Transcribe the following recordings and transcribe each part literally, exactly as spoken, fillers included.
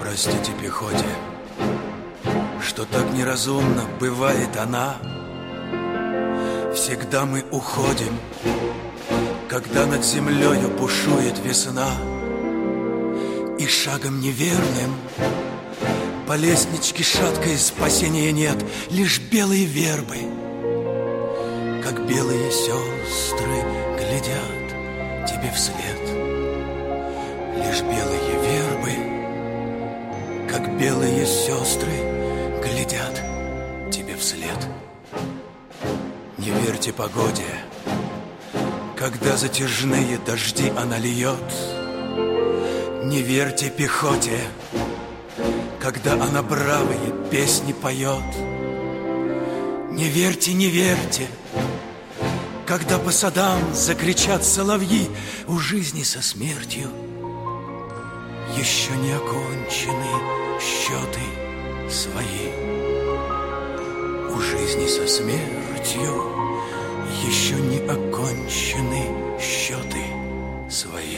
Простите пехоте, что так неразумно бывает она. Всегда мы уходим, когда над землею бушует весна, и шагом неверным по лестничке шаткой спасения нет, лишь белые вербы, как белые сестры, глядят тебе вслед. Лишь белые вербы, как белые сестры, глядят тебе вслед. Не верьте погоде, когда затяжные дожди она льет. Не верьте пехоте, когда она бравые песни поет. Не верьте, не верьте, когда по садам закричат соловьи. У жизни со смертью еще не окончены счеты свои. У жизни со смертью еще не окончены счеты свои.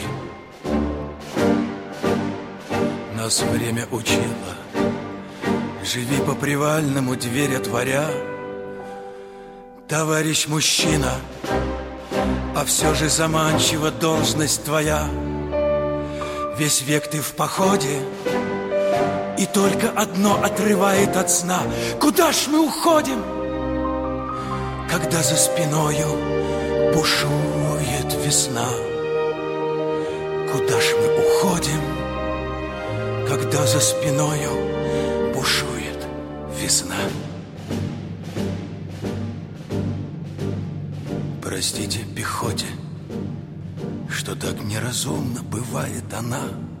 Нас время учило, живи по привальному, дверь отворя. Товарищ мужчина, а все же заманчива должность твоя. Весь век ты в походе, и только одно отрывает от сна. Куда ж мы уходим, когда за спиною бушует весна? Куда ж мы уходим, когда за спиною бушует весна? Простите пехоте, что так неразумно бывает она.